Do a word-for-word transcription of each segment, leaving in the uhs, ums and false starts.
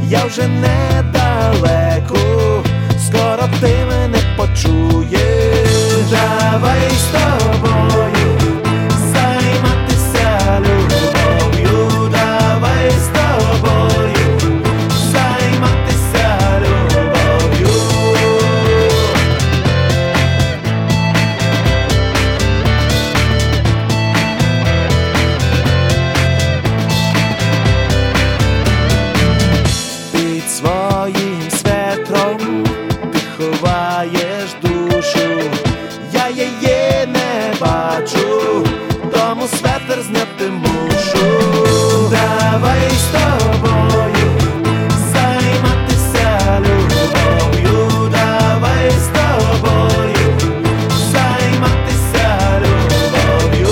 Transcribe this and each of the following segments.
я вже недалеко, скоро ти мене почуєш. Давай з тобою займатися любов'ю, давай з тобою займатися любов'ю. Під своїм светром ти ховаєш душу, я її не бачу, тому светр зняти мушу. Давай з тобою займатися любов'ю, давай з тобою займатися любов'ю.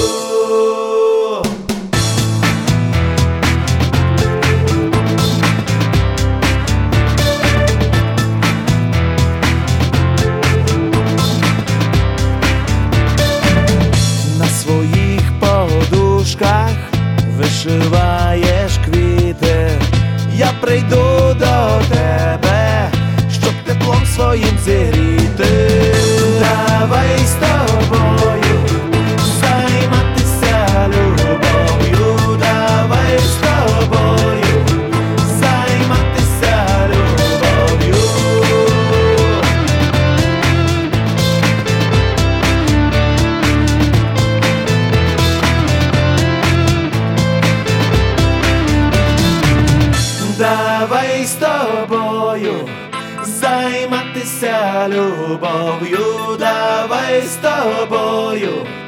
На своїх подушках вишиваєш квіти, я прийду до тебе, щоб теплом своїм зігріти. Давай з тобою займатися любов'ю, давай з тобою займатися любов'ю. Давай з тобою займатися любов'ю, давай з тобою